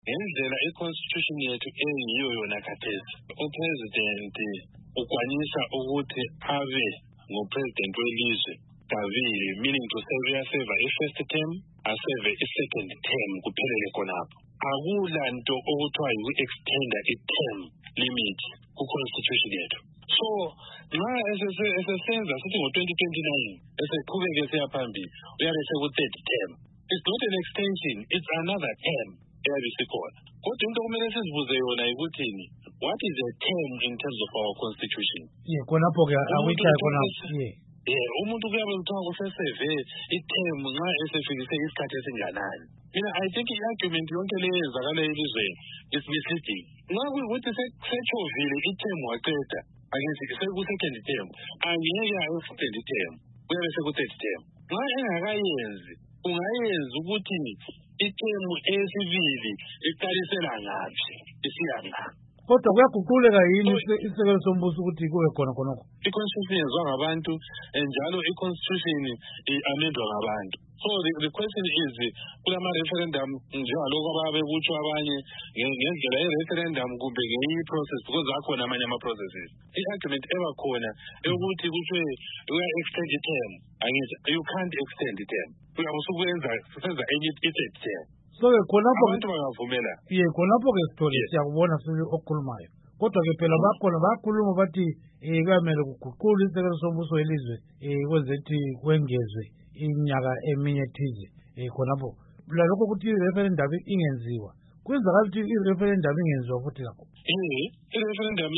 ngendlela i-constitution yethu eyiyo yona khathesi upresident ukwanisa ukuthi abe ngupresident welizwe kabili, meaning to say uyaseva i-first term aseve i-second term kuphelele khonapho. Akula nto okuthiwa yi-extenda i-term limit ku-constitution yethu. So nxa esesenza sithi ngo-2029 eseqhubeke siya phambili uyabe seku-third term. It's not an extension, it's another term eyabe isikhona. Kodwa into kumele sizibuze yona yikuthini, what is a term in terms of our constitution? Khonapho-ke awuyichaye khonapho. Umuntu kuyabe kuthiwa kuseseve i-term nxa esefikise isikhathi esinganani. Mina I think i-argument yonke le yenzakala elizweni is misleading. Nxa kuyikuthi sechovile i-term waqeda akithi seku-second term angeke ayo-second term kuyabe seku-third term. Nxa engakayenzi ungayenza ukuthi i-term esibili iqalisela ngaphi isiya ngaphi. Kodwa kuyaguquleka yini isekelo sombuso ukuthi kube khona khonokho? I-constitution yenziwa ngabantu njalo i-constitution i-amendwa ngabantu. So the question is, kulama-referendum njengalokho ababe kutsho abanye ngendlela ye-referendum kumbe ngeyi-process because akhona amanye ama-processes. I-argument ebakhona yokuthi kuthiwe uya-extend i-term, angithi you can't extend i-term. Uyabe ususenza enye i-third term. So-ke khonapho abantu bangavumela. Khonapho-ke sithole siyakubona sile okukhulumayo. Kodwa-ke phela bakhona bakhuluma bathi kuyamele kuguqulwe isekelo sombuso welizwe kwenzethi kwengezwe iminyaka eminye ethize khonapho. Lalokho ukuthi i-referendum ingenziwa. Kwenzakala ukuthi i-referendum ingenziwa futhi lakho. I-referendum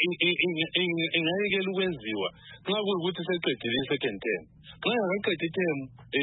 ingayekela ukwenziwa nxa kuyikuthi seqedile i-second term. Nxa ingakaqedi i-term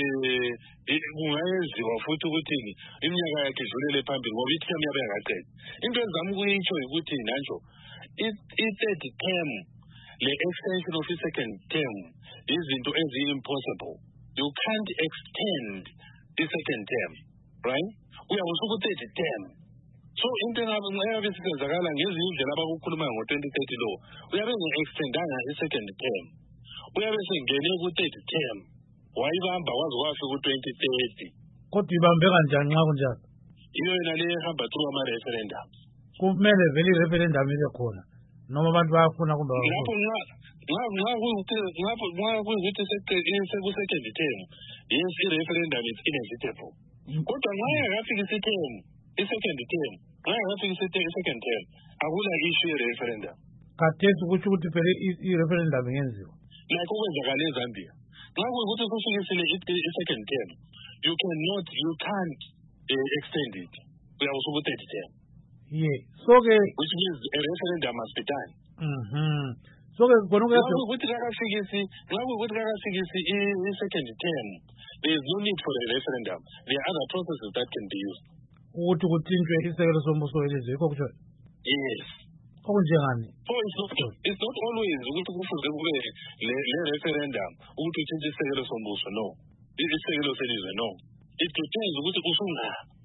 kungayenziwa futhi ukuthi iminyaka yakhe idlulele phambili ngoba i-term yabe yakaqedi. Into ezama ukuyitsho yikuthi nanjo i-third term le-extension of i-second term izinto eziyi-impossible. You can't extend i-second term, right? Uyabe usuku-third term. So into engabe isenzakala ngezinye indlela abakukhuluma ngo-2030 law uyabe nge-extendanga i-second term, uyabe sengene ku-third term wayibamba kwaze kwafika ku-2030. Kodwa ibambe kanjani nxa kunjalo? Iyo yona le ehamba through ama-referendum. Kumele vele i-referendum ibe khona noma abantu bayafuna kumbe lapho nxa kuyikuthi seku-second term, yes, i-referendum is inevitable. Kodwa nxa ingakafikisi i-term i-second term, nxa ingakafikisi i-second term akula issue ye-referendum. Khathesi kutsho ukuthi phela i-referendum ingenziwa like okwenzakala eZambia. Nxa kuyikuthi kufikisile i-second term you can't extend it. Uyabe usuku-third term. So-ke which means a referendum must be done. So-ke khonokho nxa kuyikuthi kakafikisi i-second term there is no need for a referendum. There are other processes that can be used. Ukuthi kuthintshwe isekelo sombuso welizwe yikho kutsho? Yes. Okunjengani? So it's not always ukuthi kufuze kube le-referendum ukuthi utshintshe isekelo sombuso, no. Isekelo selizwe, no. It depends ukuthi usunga.